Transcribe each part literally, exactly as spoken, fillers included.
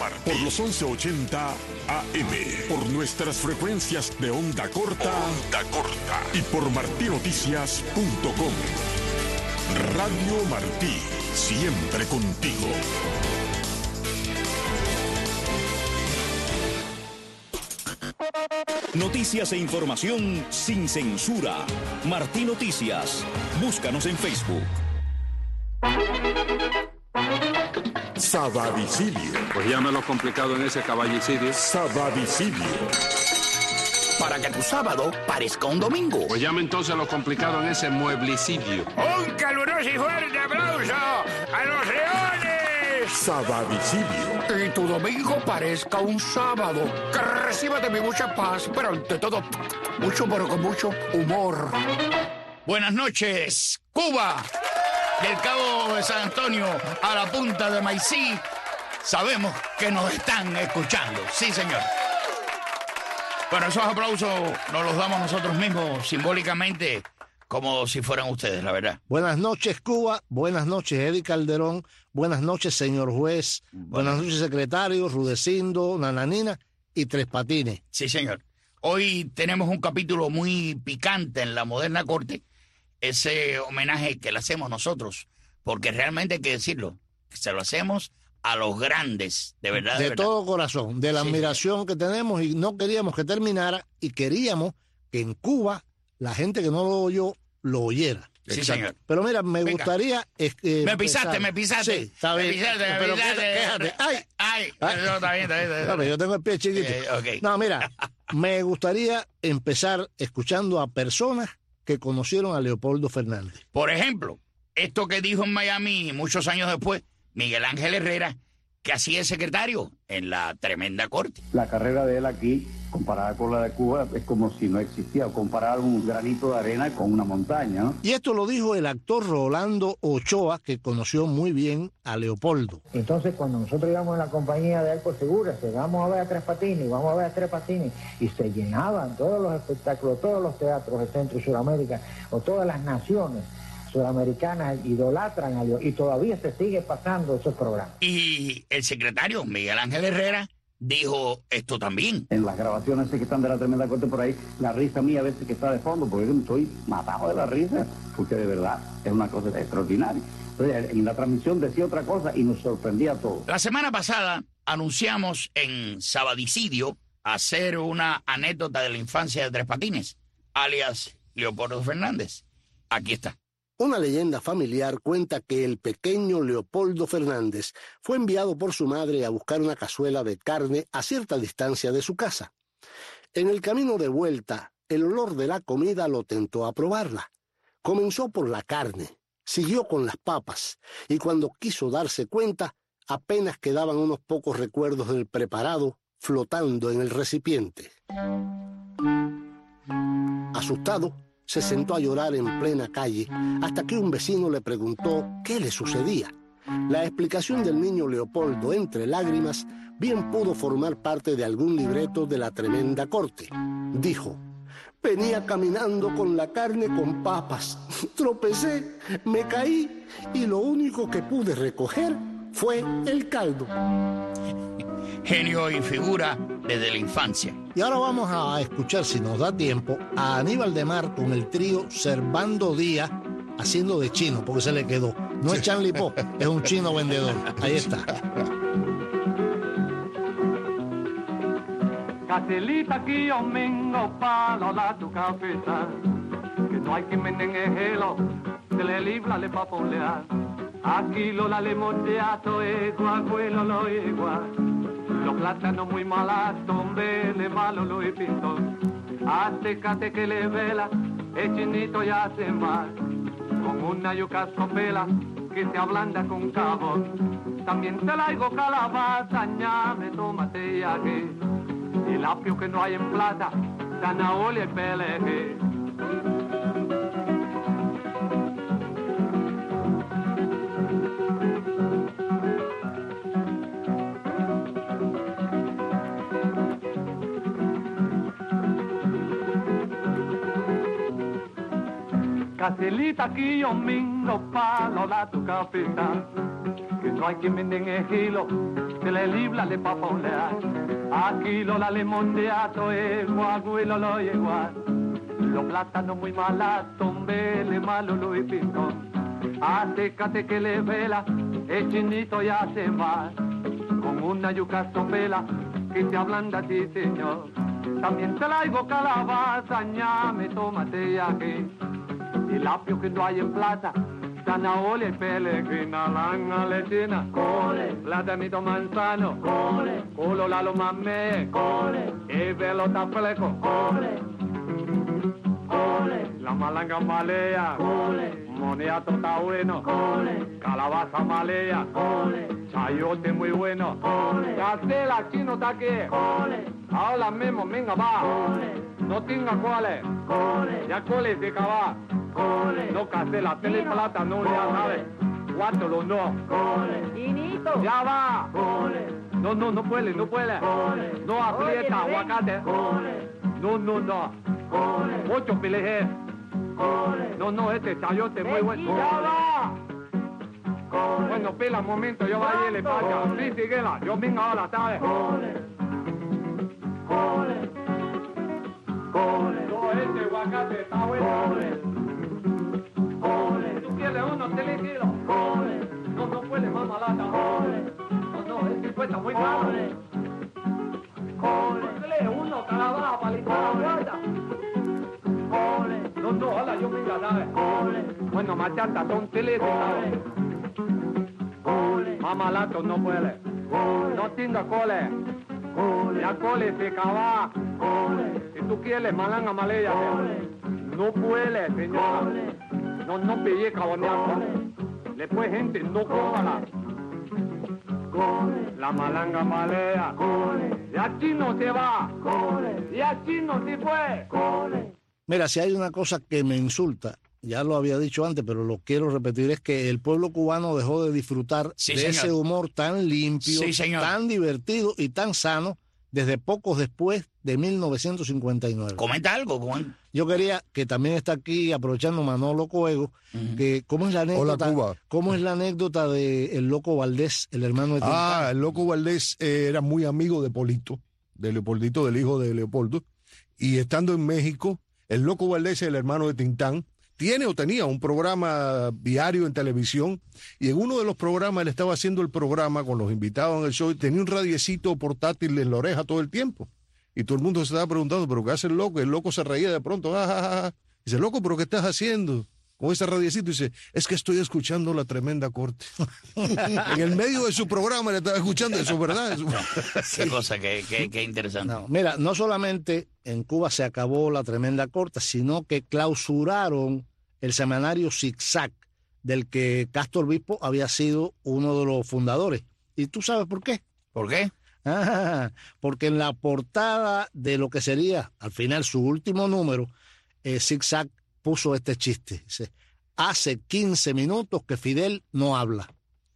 Martí. Por los once ochenta A M. Por nuestras frecuencias de onda corta. Onda corta. Y por martí noticias punto com. Radio Martí. Siempre contigo. Noticias e información sin censura. Martí Noticias. Búscanos en Facebook. Sabadicidio. Pues llámalo complicado en ese caballicidio. Sabadicidio. Para que tu sábado parezca un domingo. Pues llame entonces lo complicado en ese mueblicidio. Un caluroso y fuerte aplauso a los leones. Sabadicidio. Y tu domingo parezca un sábado. Que reciba de mi mucha paz, pero ante todo, mucho, pero con mucho humor. Buenas noches, Cuba. Del Cabo de San Antonio a la punta de Maicí, sabemos que nos están escuchando. Sí, señor. Bueno, esos aplausos nos los damos nosotros mismos simbólicamente, como si fueran ustedes, la verdad. Buenas noches, Cuba. Buenas noches, Eddie Calderón. Buenas noches, señor juez. Buenas, Buenas noches, secretario, Rudecindo, Nananina y Tres Patines. Sí, señor. Hoy tenemos un capítulo muy picante en la moderna corte. Ese homenaje que le hacemos nosotros, porque realmente hay que decirlo, que se lo hacemos a los grandes, de verdad. De, de verdad. todo corazón, de la sí, admiración sí. que tenemos, y no queríamos que terminara, y queríamos que en Cuba la gente que no lo oyó, lo oyera. Sí, Exacto. señor. Pero mira, me Venga. gustaría... Eh, me pisaste, empezar. me pisaste. Sí, está bien. Me pisaste, me pero pisaste. Quéjate. Ay, ay. ay. No, está bien, está bien. Está bien. No, yo tengo el pie chiquito. Eh, okay. No, mira, me gustaría empezar escuchando a personas que conocieron a Leopoldo Fernández. Por ejemplo, esto que dijo en Miami muchos años después, Miguel Ángel Herrera, que hacía el secretario en la tremenda corte. La carrera de él aquí, comparada con la de Cuba, es como si no existía, o comparar un granito de arena con una montaña, ¿no? Y esto lo dijo el actor Rolando Ochoa, que conoció muy bien a Leopoldo. Entonces, cuando nosotros íbamos en la compañía de él, pues figúrese, vamos a ver a Tres Patines, vamos a ver a Tres Patines, y se llenaban todos los espectáculos, todos los teatros de Centro y Sudamérica, o todas las naciones sudamericanas idolatran a Dios, y todavía se sigue pasando esos programas. Y el secretario Miguel Ángel Herrera dijo esto también. En las grabaciones que están de la tremenda corte por ahí, la risa mía a veces que está de fondo, porque yo estoy matado de la risa, porque de verdad es una cosa extraordinaria. Entonces, en la transmisión decía otra cosa y nos sorprendía a todos. La semana pasada anunciamos en Sabadicidio hacer una anécdota de la infancia de Tres Patines, alias Leopoldo Fernández. Aquí está. Una leyenda familiar cuenta que el pequeño Leopoldo Fernández fue enviado por su madre a buscar una cazuela de carne a cierta distancia de su casa. En el camino de vuelta, el olor de la comida lo tentó a probarla. Comenzó por la carne, siguió con las papas, y cuando quiso darse cuenta, apenas quedaban unos pocos recuerdos del preparado flotando en el recipiente. Asustado, se sentó a llorar en plena calle hasta que un vecino le preguntó qué le sucedía. La explicación del niño Leopoldo entre lágrimas bien pudo formar parte de algún libreto de la tremenda corte. Dijo: venía caminando con la carne con papas, tropecé, me caí y lo único que pude recoger fue el caldo. Genio y figura desde la infancia. Y ahora vamos a escuchar, si nos da tiempo, a Aníbal de Mar con el trío Servando Díaz haciendo de chino, porque se le quedó. No sí. es Chanli Po, es un chino vendedor. Ahí está. Cacelita que yo vengo para la tu cabeza, que no hay que menen el gelo, se le libra le pa polear. Aquí lo la le monteato e guaguelo lo igual. Los plátanos muy malatos, vele malo lo he pinto. Acércate que le vela, el chinito ya se va. Con una yuca sopela que se ablanda con cabón. También te traigo calabaza, ñame, tómate y aquí. El apio que no hay en plata, zanahoria y peleje. Cacelita aquí yo mingo palo la tu cabeza, que no hay quien vende en el gilo, se le libra le papolea. Aquí lo la lemondeato e guaguilo lo igual. Los plátanos muy malatos, vele malo lo y pintón. Acécate que le vela, el chinito ya se va. Con una yuca sopela que te ablanda a ti, señor. También traigo calabaza, ñame, tómate ya aquí. Y lapio que no hay en plaza, zanahoria y pelegrina, langa lechina, cole, platanito manzano, cole, culo la lo mamé, cole, y velota fleco, cole, cole, la malanga malea, cole, moniato está bueno, cole, calabaza malea, cole, chayote muy bueno, cole, castela chino está aquí, cole, ahora mismo venga va, cole, no tenga cuales, cole, ya cole se acaba. Cole. No castela, tele plata, no le sabe. Guátolo, no. Cole. Chinito. Ya va. Cole. No, no, no puede, no puede. Cole. No aprieta, aguacate. Cole. No, no, no. Cole. Mucho peleje. Cole. No, no, este chayote muy bueno. Ya va. Cole. Bueno, pela un momento, yo vaya y le paga. Sí, síguela, yo vengo ahora, ¿sabes? Cole. Cole. Cole. No, este aguacate está bueno. Cole. Uno te le quiero, cole, no, no puede más malata, cole, no, no, este cuesta muy caro, cole, cole, uno calabaza para limpiar la guarda, cole, no, no, hola, yo me encanaba, cole, bueno, machanta, son tele, cole, cole, más malato no puede, cole, no tenga cole, cole, ya cole se acaba, cole, si tú quieres malanga malaya, cole, no puede, señora. No, no pille caboneazo. Después, gente, no cómala. La malanga malea. Y aquí no se va. Y aquí no se fue. Mira, si hay una cosa que me insulta, ya lo había dicho antes, pero lo quiero repetir, es que el pueblo cubano dejó de disfrutar sí, de señor. ese humor tan limpio, sí, tan divertido y tan sano desde pocos después de mil novecientos cincuenta y nueve. Comenta algo, Juan. Yo quería, que también está aquí, aprovechando Manolo Coego, uh-huh. que cómo es la anécdota, Hola, Cuba. cómo es la anécdota de el Loco Valdés, el hermano de Tintán. Ah, el Loco Valdés eh, era muy amigo de Polito, de Leopoldito, del hijo de Leopoldo, y estando en México, el Loco Valdés, el hermano de Tintán, tiene o tenía un programa diario en televisión, y en uno de los programas él estaba haciendo el programa con los invitados en el show, y tenía un radiecito portátil en la oreja todo el tiempo. Y todo el mundo se estaba preguntando, ¿pero qué hace el loco? El loco se reía de pronto. Ah, ah, ah. Dice, loco, ¿pero qué estás haciendo con ese radiecito? Dice, es que estoy escuchando la tremenda corte. En el medio de su programa le estaba escuchando eso, ¿verdad? Eso. Qué cosa, qué, qué, qué interesante. No, mira, no solamente en Cuba se acabó la tremenda corte, sino que clausuraron el semanario Zig-Zag, del que Castro Obispo había sido uno de los fundadores. ¿Y tú sabes por qué? ¿Por qué? Ah, porque en la portada de lo que sería al final su último número, eh, Zig-Zag puso este chiste. Dice, hace quince minutos que Fidel no habla.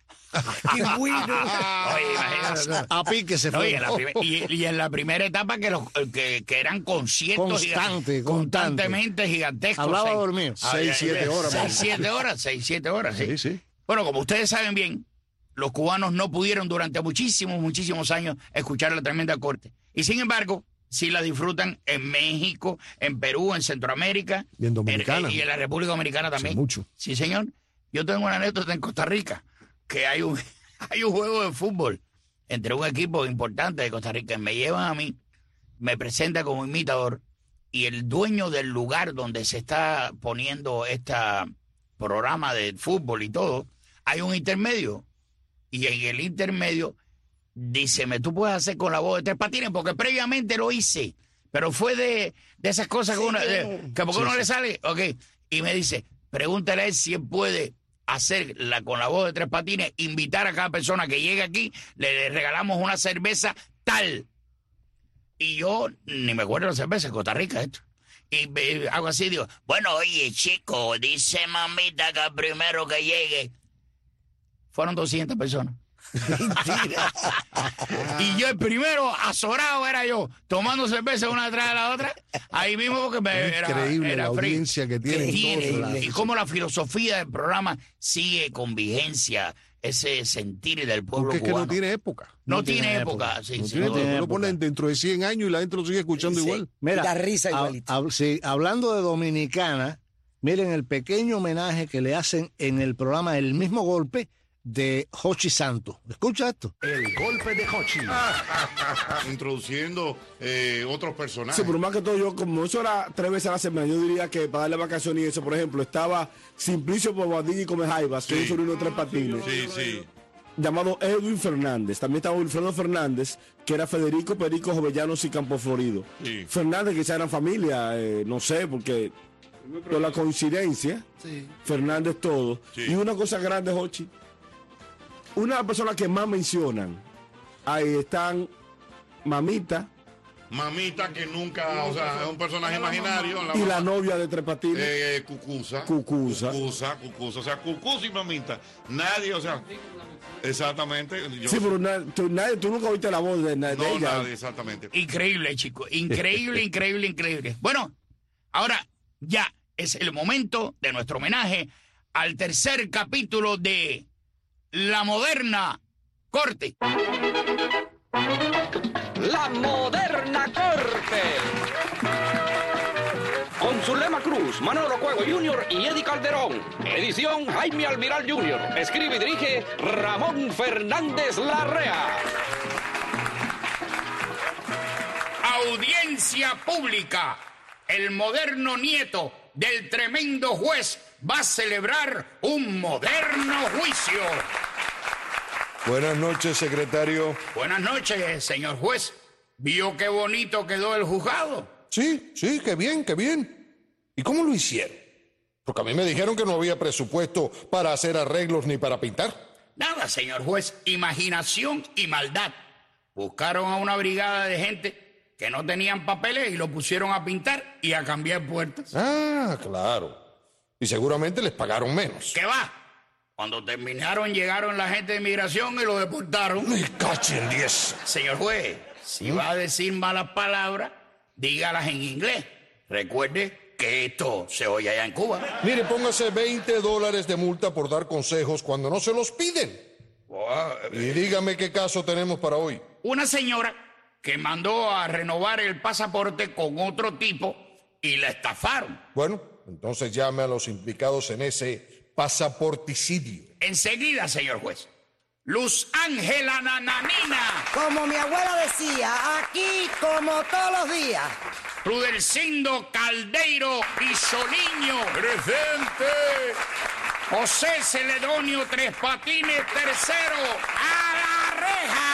¡Qué bueno! Oye, imagínate. A pique se fue. Oye, la primer, y, y en la primera etapa que, los, que, que eran conciertos constante, gigante, constantemente constante. gigantescos. Hablaba seis, dormido. Seis, siete horas. Seis, siete horas, seis, siete horas, sí. Sí, sí. Bueno, como ustedes saben bien, los cubanos no pudieron durante muchísimos, muchísimos años escuchar la tremenda corte. Y sin embargo, sí la disfrutan en México, en Perú, en Centroamérica. Y en Dominicana. En, y en la República Dominicana también. Sí, mucho. Sí, señor. Yo tengo una anécdota en Costa Rica, que hay un, hay un juego de fútbol entre un equipo importante de Costa Rica. Me llevan a mí, me presenta como imitador, y el dueño del lugar donde se está poniendo este programa de fútbol y todo, hay un intermedio. Y en el intermedio, díceme, tú puedes hacer con la voz de Tres Patines, porque previamente lo hice, pero fue de, de esas cosas sí, que uno, de, que porque sí, uno sí. le sale, ok, y me dice, pregúntale a él si él puede hacerla con la voz de Tres Patines, invitar a cada persona que llegue aquí, le, le regalamos una cerveza tal. Y yo, ni me acuerdo de la cerveza, Costa Rica esto. Y eh, hago así, digo, bueno, oye, chico, dice mamita que el primero que llegue. Fueron doscientas personas. Mentira. Y yo el primero, azorado era yo, tomando cerveza una detrás de la otra, ahí mismo porque me era increíble era la free. audiencia que tiene. tiene y cómo la filosofía del programa sigue con vigencia. ese sentir del pueblo Porque es que cubano. no tiene época. No, no tiene, tiene época, época. Sí, no sí, tiene no época. tiene Tú lo pones dentro de cien años y la gente lo sigue escuchando sí. igual. Mira, la risa igualita. Hab, hab, sí, hablando de Dominicana, miren el pequeño homenaje que le hacen en el programa El Mismo Golpe de Jochi Santos. ¿Escucha esto? El golpe de Jochi. Introduciendo eh, otros personajes. Sí, pero más que todo yo, como eso era tres veces a la semana, yo diría que para darle vacaciones y eso, por ejemplo, estaba Simplicio Bobadilla y Comejaivas, sí. que es un sobrino de Tres Patines. Sí, sí. Llamado Edwin Fernández. También estaba Wilfredo Fernández, que era Federico Perico Jovellanos y Campo Florido. Sí. Fernández, quizá eran familia, eh, no sé, porque por la coincidencia, sí. Fernández todo. Sí. Y una cosa grande, Jochi, una de las personas que más mencionan, ahí están Mamita. Mamita, que nunca, o sea, es un personaje imaginario. La y mamá, la novia de Tres Patines. Eh, Cucusa. Cucusa. Cucusa, Cucusa. O sea, Cucusa y Mamita. Nadie, o sea, exactamente. Yo, sí, pero na, tú, nadie, tú nunca oíste la voz de, de no, ella. Nadie, exactamente. Increíble, chicos. Increíble, increíble, increíble. Bueno, ahora ya es el momento de nuestro homenaje al tercer capítulo de La Moderna Corte. La Moderna Corte. Con Zulema Cruz, Manolo Cuego junior y Eddie Calderón. Edición Jaime Almiral junior Escribe y dirige Ramón Fernández Larrea. Audiencia pública. El moderno nieto del tremendo juez va a celebrar un moderno juicio. Buenas noches, secretario. Buenas noches, señor juez. ¿Vio qué bonito quedó el juzgado? Sí, sí, qué bien, qué bien. ¿Y cómo lo hicieron? Porque a mí me dijeron que no había presupuesto para hacer arreglos ni para pintar. Nada, señor juez. Imaginación y maldad. Buscaron a una brigada de gente que no tenían papeles y lo pusieron a pintar y a cambiar puertas. Ah, claro. Y seguramente les pagaron menos. ¿Qué va? Cuando terminaron, llegaron la gente de inmigración y lo deportaron. ¡Me cachen diez! Señor juez, si ¿Mm? va a decir malas palabras, dígalas en inglés. Recuerde que esto se oye allá en Cuba. Mire, póngase veinte dólares de multa por dar consejos cuando no se los piden. Wow. Y dígame qué caso tenemos para hoy. Una señora que mandó a renovar el pasaporte con otro tipo y la estafaron. Bueno, entonces llame a los implicados en ese pasaporticidio. Enseguida, señor juez. Luz Ángela Nananina. Como mi abuela decía, aquí como todos los días. Rudelcindo Caldeiro Pisoliño. Presente. José Celedonio Tres Patines tercero. ¡A la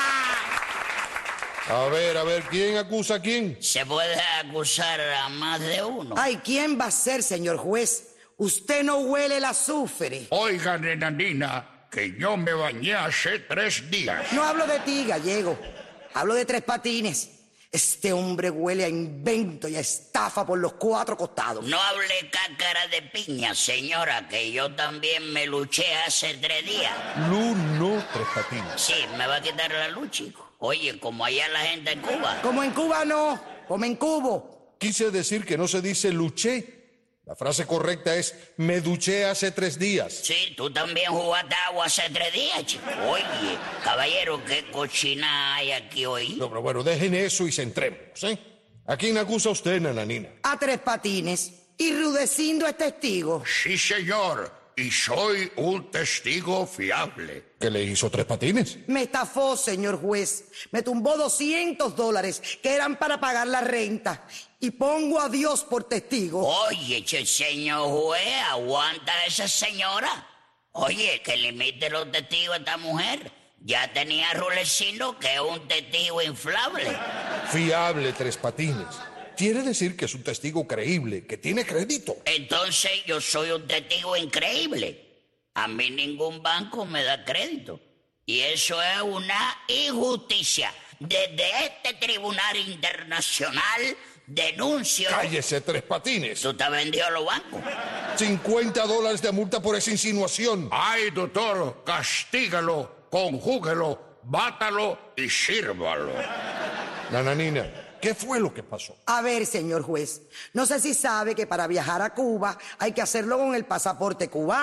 reja! A ver, a ver, ¿quién acusa a quién? Se puede acusar a más de uno. Ay, ¿quién va a ser, señor juez? Usted no huele el azufre. Oiga, Nananina, que yo me bañé hace tres días. No hablo de ti, gallego. Hablo de Tres Patines. Este hombre huele a invento y a estafa por los cuatro costados. No hable cácara de piña, señora, que yo también me luché hace tres días. Luz no Tres Patines. Sí, me va a quitar la luz, chico. Oye, como allá la gente en Cuba. Como en Cuba no, como en Cubo. Quise decir que no se dice luché. La frase correcta es, me duché hace tres días. Sí, tú también jugaste agua hace tres días, chico. Oye, caballero, ¿qué cochina hay aquí hoy? No, pero bueno, dejen eso y centrémonos, ¿eh? ¿A quién acusa usted, Nananina? A Tres Patines. Y Rudecindo es testigo. Sí, señor. Y soy un testigo fiable. ¿Qué le hizo Tres Patines? Me estafó, señor juez. Me tumbó doscientos dólares que eran para pagar la renta. Y pongo a Dios por testigo. Oye, che, señor juez, aguanta a esa señora. Oye, que limite los testigos a esta mujer. Ya tenía a Rulecino, que es un testigo inflable. Fiable, Tres Patines. Quiere decir que es un testigo creíble, que tiene crédito. Entonces yo soy un testigo increíble. A mí ningún banco me da crédito. Y eso es una injusticia. Desde este tribunal internacional denuncio... ¡Cállese, Tres Patines! ¿Tú te has vendido a los bancos? cincuenta dólares de multa por esa insinuación. Ay, doctor, castígalo, conjúguelo, bátalo y sírvalo. Nananina, ¿qué fue lo que pasó? A ver, señor juez, no sé si sabe que para viajar a Cuba hay que hacerlo con el pasaporte cubano.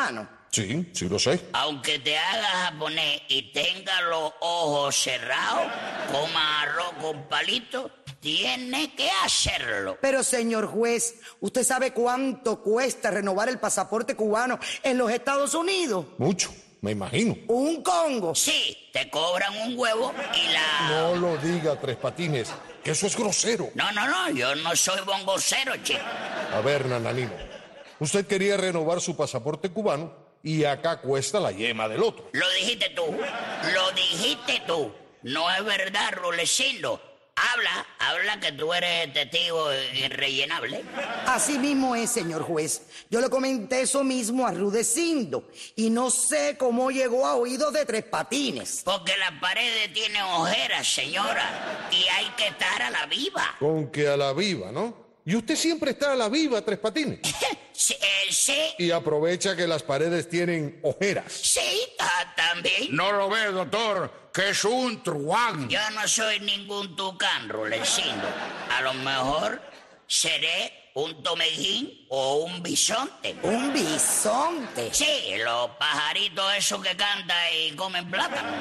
Sí, sí lo sé. Aunque te hagas japonés y tenga los ojos cerrados, coma arroz con palito, tiene que hacerlo. Pero, señor juez, ¿usted sabe cuánto cuesta renovar el pasaporte cubano en los Estados Unidos? Mucho, me imagino. ¿Un congo? Sí, te cobran un huevo y la... No lo diga, Tres Patines, que eso es grosero. No, no, no, yo no soy bongocero, chico. A ver, Nananina, usted quería renovar su pasaporte cubano y acá cuesta la yema del otro. Lo dijiste tú, lo dijiste tú. No es verdad, Rulecindo. Habla, habla que tú eres testigo irrellenable. Así mismo es, señor juez. Yo le comenté eso mismo a Rudecindo y no sé cómo llegó a oídos de Tres Patines. Porque la pared tiene ojeras, señora, y hay que estar a la viva. Con que a la viva, ¿no? Y usted siempre está a la viva, Tres Patines. Sí, eh, sí. Y aprovecha que las paredes tienen ojeras. Sí, ah, también. No lo ve, doctor, que es un truán. Yo no soy ningún tucán, Rulecindo. A lo mejor seré un tomejín o un bisonte. ¿Un bisonte? Sí, los pajaritos esos que cantan y comen plátano.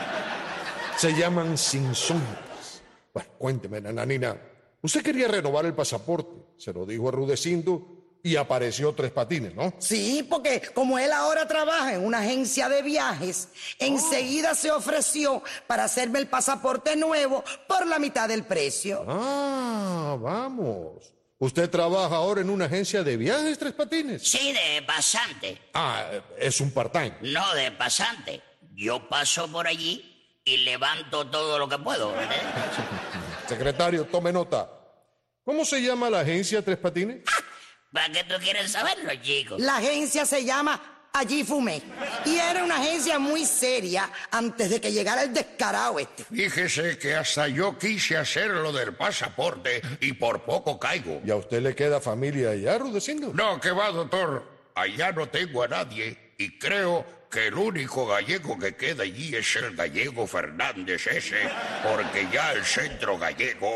Se llaman sinsontes. Bueno, cuénteme, Nananina. Usted quería renovar el pasaporte, se lo dijo a Rudecindo y apareció Tres Patines, ¿no? Sí, porque como él ahora trabaja en una agencia de viajes, enseguida se ofreció para hacerme el pasaporte nuevo por la mitad del precio. Ah, vamos. ¿Usted trabaja ahora en una agencia de viajes, Tres Patines? Sí, de pasante. Ah, es un part-time. No, de pasante. Yo paso por allí y levanto todo lo que puedo, ¿eh? Secretario, tome nota. ¿Cómo se llama la agencia, Tres Patines? ¿Para qué tú quieres saberlo, chicos? La agencia se llama Allí Fumé. Y era una agencia muy seria antes de que llegara el descarado este. Fíjese que hasta yo quise hacer lo del pasaporte y por poco caigo. ¿Y a usted le queda familia allá, Rudecindo? No, que va, doctor. Allá no tengo a nadie y creo que el único gallego que queda allí es el gallego Fernández ese, porque ya el centro gallego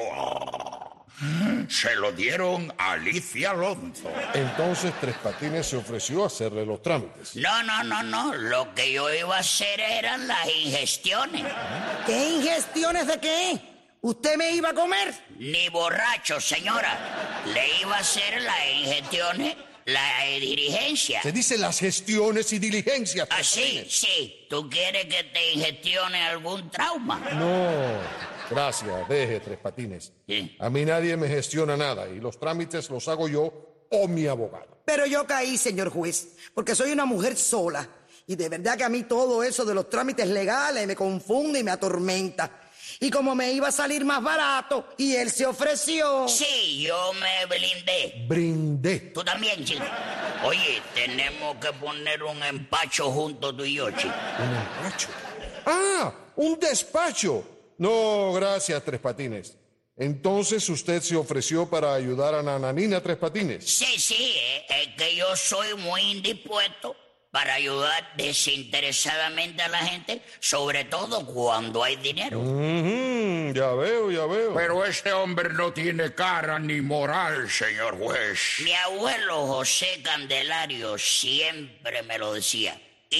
oh, se lo dieron a Alicia Alonso. Entonces Tres Patines se ofreció a hacerle los trámites. No, no, no, no. Lo que yo iba a hacer eran las ingestiones. ¿Qué ingestiones de qué? ¿Usted me iba a comer? Ni borracho, señora. Le iba a hacer las ingestiones. La eh, dirigencia. Se dice las gestiones y diligencias. Ah, sí, sí. ¿Tú quieres que te ingestione algún trauma? No, gracias, deje, Tres Patines. Sí. A mí nadie me gestiona nada y los trámites los hago yo o mi abogado. Pero yo caí, señor juez, porque soy una mujer sola. Y de verdad que a mí todo eso de los trámites legales me confunde y me atormenta. Y como me iba a salir más barato, y él se ofreció... Sí, yo me blindé. Brindé. Tú también, chico. Oye, tenemos que poner un empacho juntos tú y yo, chico. ¿Un empacho? ¡Ah! ¡Un despacho! No, gracias, Tres Patines. Entonces usted se ofreció para ayudar a Nananina, Tres Patines. Sí, sí, eh, es que yo soy muy indispuesto para ayudar desinteresadamente a la gente, sobre todo cuando hay dinero. Mm-hmm, ya veo, ya veo. Pero este hombre no tiene cara ni moral, señor juez. Mi abuelo José Candelario siempre me lo decía.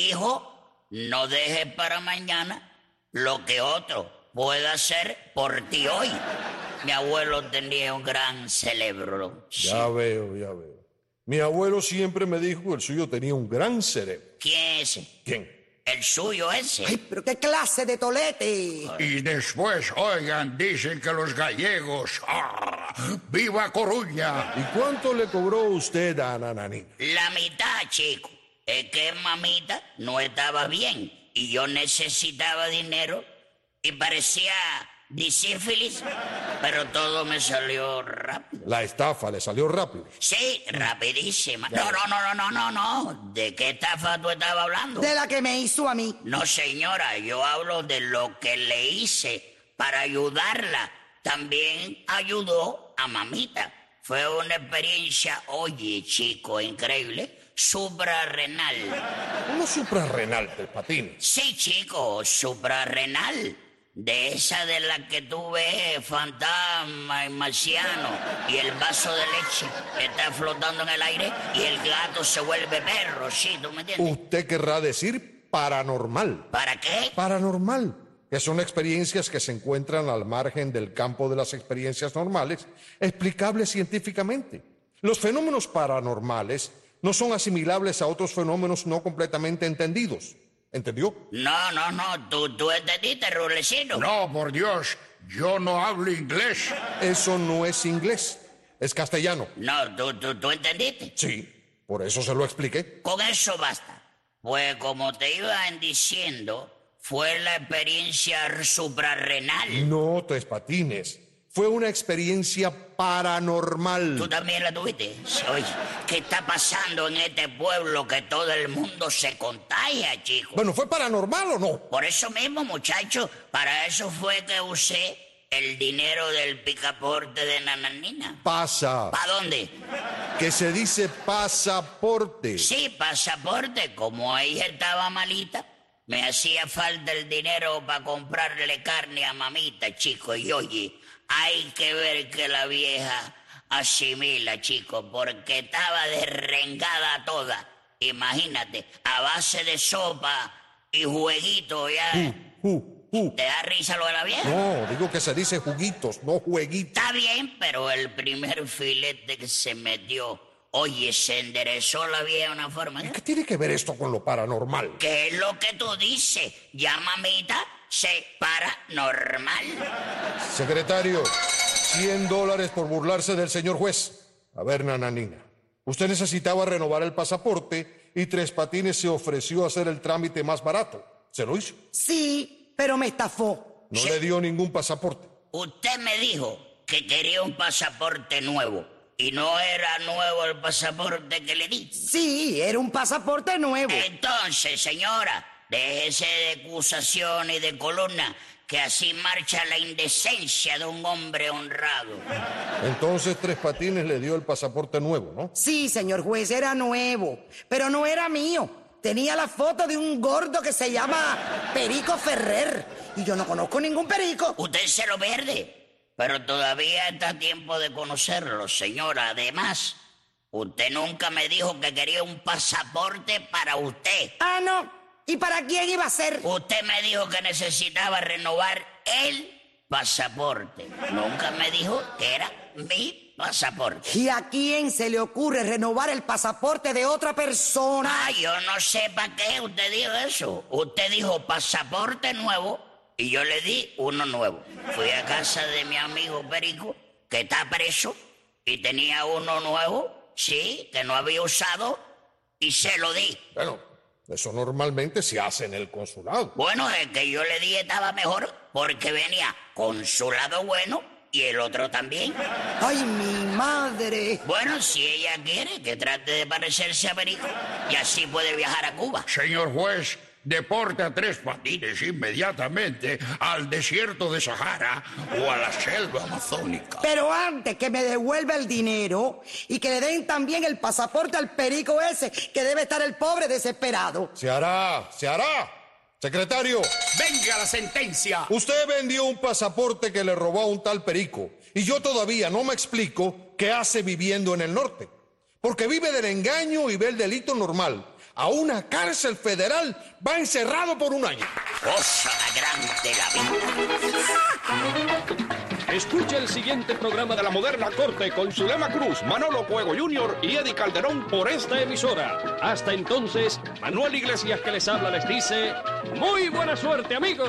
Hijo, no dejes para mañana lo que otro pueda hacer por ti hoy. Mi abuelo tenía un gran cerebro. Sí. Ya veo, ya veo. Mi abuelo siempre me dijo que el suyo tenía un gran cerebro. ¿Quién es ese? ¿Quién? El suyo ese. Ay, pero qué clase de tolete. Y después, oigan, dicen que los gallegos... ¡Ah! ¡Viva Coruña! ¿Y cuánto le cobró usted a Nananina? La mitad, chico. Es que mamita no estaba bien y yo necesitaba dinero y parecía disífilis, pero todo me salió rápido. La estafa le salió rápido. Sí, rapidísima. No, no, no, no, no, no, no. ¿De qué estafa tú estabas hablando? De la que me hizo a mí. No, señora, yo hablo de lo que le hice para ayudarla. También ayudó a mamita. Fue una experiencia, oye, chico, increíble, suprarrenal. ¿Cómo suprarrenal, Tres Patines? Sí, chico, suprarrenal. De esa de la que tú ves, fantasma y marciano, y el vaso de leche está flotando en el aire y el gato se vuelve perro, ¿sí? ¿Tú me entiendes? Usted querrá decir paranormal. ¿Para qué? Paranormal, que son experiencias que se encuentran al margen del campo de las experiencias normales, explicables científicamente. Los fenómenos paranormales no son asimilables a otros fenómenos no completamente entendidos. ¿Entendió? No, no, no. ¿Tú, tú entendiste, Rulecino? No, por Dios. Yo no hablo inglés. Eso no es inglés. Es castellano. No, ¿tú, tú, tú entendiste? Sí, por eso se lo expliqué. Con eso basta. Pues como te iba diciendo, fue la experiencia suprarrenal. No, Tres Patines. Fue una experiencia paranormal. ¿Tú también la tuviste? Oye, ¿qué está pasando en este pueblo que todo el mundo se contagia, chico? Bueno, ¿fue paranormal o no? Por eso mismo, muchacho, para eso fue que usé el dinero del picaporte de Nananina. Pasa. ¿Para dónde? Que se dice pasaporte. Sí, pasaporte. Como ella estaba malita, me hacía falta el dinero para comprarle carne a mamita, chico. Y oye, hay que ver que la vieja asimila, chico, porque estaba derrengada toda. Imagínate, a base de sopa y jueguito ya. Uh, uh, uh. ¿Te da risa lo de la vieja? No, digo que se dice juguitos, no jueguitos. Está bien, pero el primer filete que se metió, oye, se enderezó la vieja de una forma. ¿Qué tiene que ver esto con lo paranormal? ¿Qué es lo que tú dices? Ya, mamita, se paranormal. Secretario, cien dólares por burlarse del señor juez. A ver, Nananina, usted necesitaba renovar el pasaporte y Tres Patines se ofreció a hacer el trámite más barato. ¿Se lo hizo? Sí, pero me estafó. No le dio ningún pasaporte. Usted me dijo que quería un pasaporte nuevo. ¿Y no era nuevo el pasaporte que le di? Sí, era un pasaporte nuevo. Entonces, señora, déjese de acusación y de columna, que así marcha la indecencia de un hombre honrado. Entonces Tres Patines le dio el pasaporte nuevo, ¿no? Sí, señor juez, era nuevo, pero no era mío. Tenía la foto de un gordo que se llama Perico Ferrer, y yo no conozco ningún perico. Usted se lo pierde. Pero todavía está a tiempo de conocerlo, señora. Además, usted nunca me dijo que quería un pasaporte para usted. Ah, no. ¿Y para quién iba a ser? Usted me dijo que necesitaba renovar el pasaporte. Nunca me dijo que era mi pasaporte. ¿Y a quién se le ocurre renovar el pasaporte de otra persona? Ah, yo no sé para qué usted dijo eso. Usted dijo pasaporte nuevo y yo le di uno nuevo. Fui a casa de mi amigo Perico, que está preso, y tenía uno nuevo, sí, que no había usado, y se lo di. Bueno, eso normalmente se hace en el consulado. Bueno, el que yo le di estaba mejor, porque venía consulado bueno y el otro también. ¡Ay, mi madre! Bueno, si ella quiere, que trate de parecerse a Perico, y así puede viajar a Cuba. Señor juez, deporte a Tres Patines inmediatamente al desierto de Sahara o a la selva amazónica. Pero antes que me devuelva el dinero y que le den también el pasaporte al perico ese, que debe estar el pobre desesperado. Se hará, se hará. Secretario. ¡Venga la sentencia! Usted vendió un pasaporte que le robó a un tal Perico y yo todavía no me explico qué hace viviendo en el norte. Porque vive del engaño y ve el delito normal. A una cárcel federal va encerrado por un año. Cosa grande la vida. Escucha el siguiente programa de La Moderna Corte con Zulema Cruz, Manolo Cuego junior y Eddie Calderón por esta emisora. Hasta entonces, Manuel Iglesias que les habla les dice ¡muy buena suerte, amigos!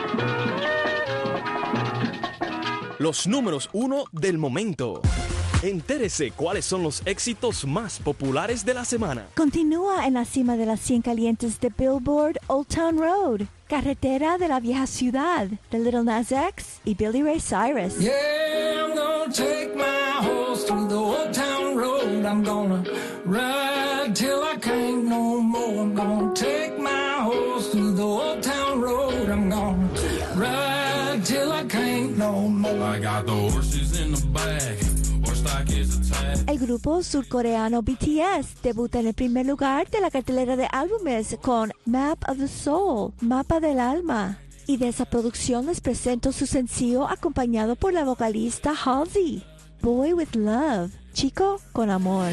Los números uno del momento. Entérese cuáles son los éxitos más populares de la semana. Continúa en la cima de las cien calientes de Billboard, Old Town Road, Carretera de la Vieja Ciudad, de Little Nas X y Billy Ray Cyrus. Yeah, I'm gonna take my horse through the Old Town Road. I'm gonna ride till I can't no more. I'm gonna take my horse through the Old Town Road. I'm gonna ride till I can't no more. I got the horses in the back. El grupo surcoreano B T S debuta en el primer lugar de la cartelera de álbumes con Map of the Soul, Mapa del Alma. Y de esa producción les presento su sencillo acompañado por la vocalista Halsey, Boy with Love, Chico con Amor.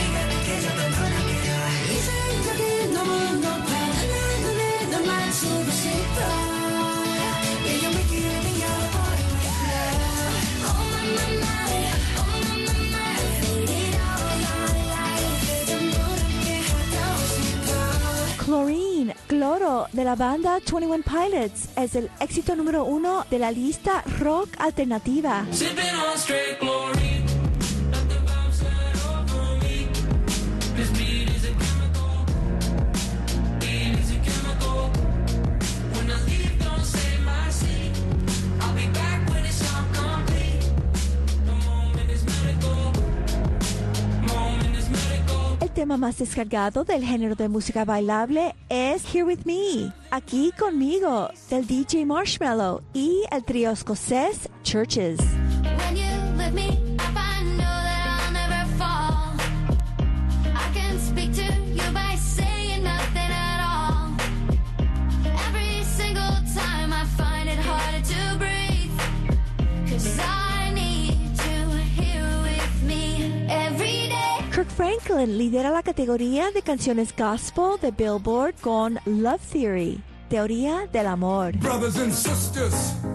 Chlorine, Cloro, de la banda veintiuno Pilots, es el éxito número uno de la lista rock alternativa. El tema más descargado del género de música bailable es Here With Me, Aquí Conmigo, del D J Marshmello y el trío escocés Churches. When you lift me up, I know that I'll never fall. I can speak to you by saying nothing at all. Every single time I find it harder to breathe, 'cause I need you here with me every day. Kirk Franklin lidera la categoría de canciones gospel de Billboard con Love Theory, Teoría del Amor. Brothers and sisters,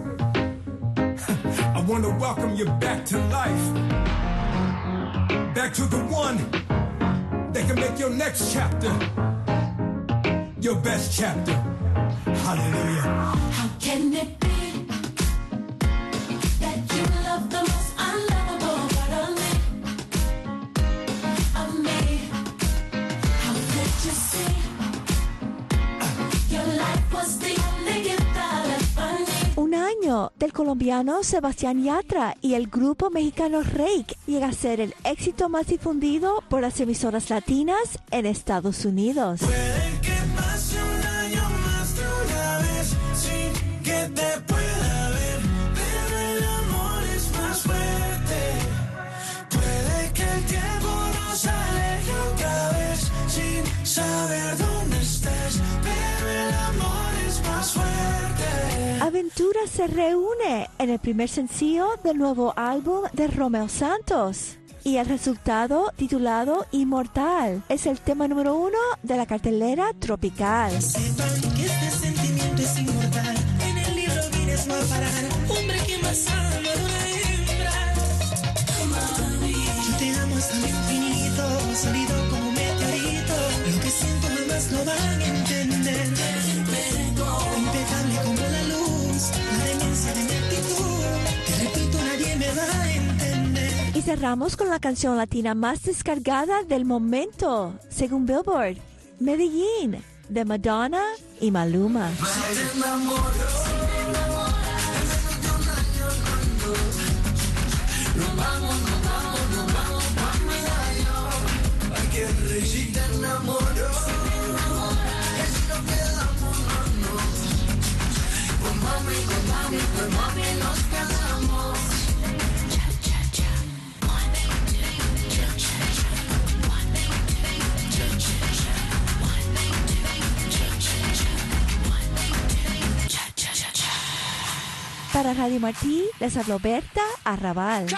I want to welcome you back to life. Back to the one that can make your next chapter your best chapter. Hallelujah. How can it be that you love the most unlovable part of me? Of me? How could you see your life was the only gift I left for me? Un año del colombiano Sebastián Yatra y el grupo mexicano Reik llega a ser el éxito más difundido por las emisoras latinas en Estados Unidos. Puede que pase un año más de una vez sin que te pueda ver, pero el amor es más fuerte. Puede que el tiempo nos aleje otra vez sin saber dónde estés, pero el amor es más fuerte. Aventura se reúne en el primer sencillo del nuevo álbum de Romeo Santos. Y el resultado, titulado Inmortal, es el tema número uno de la cartelera tropical. Sepan que este sentimiento es inmortal. En el libro Guinness no va a parar. Hombre que más ama de una hembra. Mami, yo te amo hasta el infinito, sólido como un meteorito. Lo que siento jamás lo van a entender. Impecable como la luz, la demencia de mi actitud. Te repito, nadie me va a entender. Y cerramos con la canción latina más descargada del momento, según Billboard, Medellín, de Madonna y Maluma. Para Radio Martí, les habló Berta Arrabal.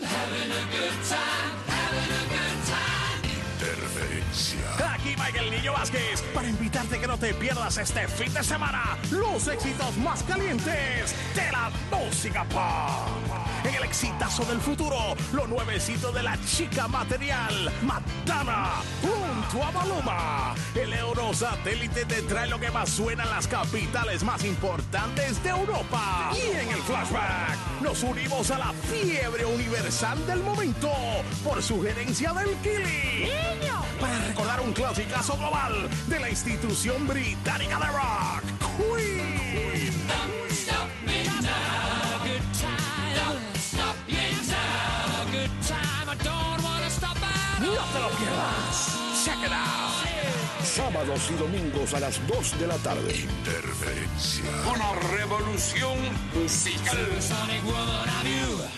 Aquí Michael Niño Vázquez para invitarte que no te pierdas este fin de semana los éxitos más calientes de la música pop. En el exitazo del futuro, lo nuevecito de la chica material, Madonna, junto a Maluma. El Eurosatélite te trae lo que más suena en las capitales más importantes de Europa. Y en el flashback, nos unimos a la fiebre universal del momento por sugerencia del Kili. ¡Niño! Para recordar un clasicazo global de la institución británica de rock, Queen. Don't stop me now, good time. Don't stop me now, good time. I don't wanna stop at all. No te lo pierdas. Check it out. Sábados y domingos a las dos de la tarde. Interferencia. Una revolución musical.